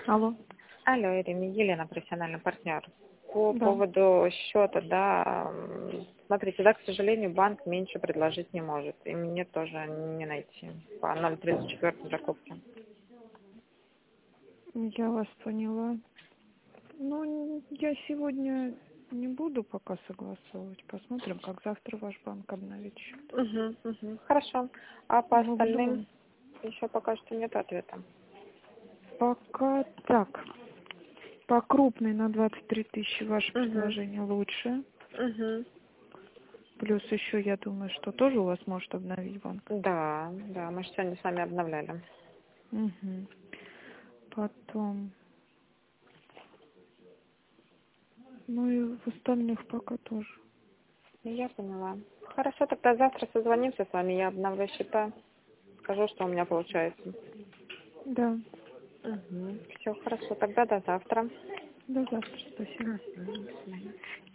Алло. Алло, Ирина, Елена, профессиональный партнер. По Да. поводу счета, да, смотрите, да, к сожалению, банк меньше предложить не может. И мне тоже не найти по 0,34 закупке. Я вас поняла. Ну, я сегодня не буду пока согласовывать. Посмотрим, как завтра ваш банк обновит счет. Хорошо. А по Ну, в остальным любом. еще пока что нет ответа. Пока так. По крупной на 23 тысячи ваше Угу. предложение лучше. Угу. Плюс еще, я думаю, что тоже у вас может обновить банк. Да, да, мы же сегодня с вами обновляли. Угу. Потом. Ну и в остальных пока тоже. Я поняла. Хорошо, тогда завтра созвонимся с вами, я обновлю счета, скажу, что у меня получается. Да. Все хорошо, тогда до завтра. До завтра. Спасибо. До свидания.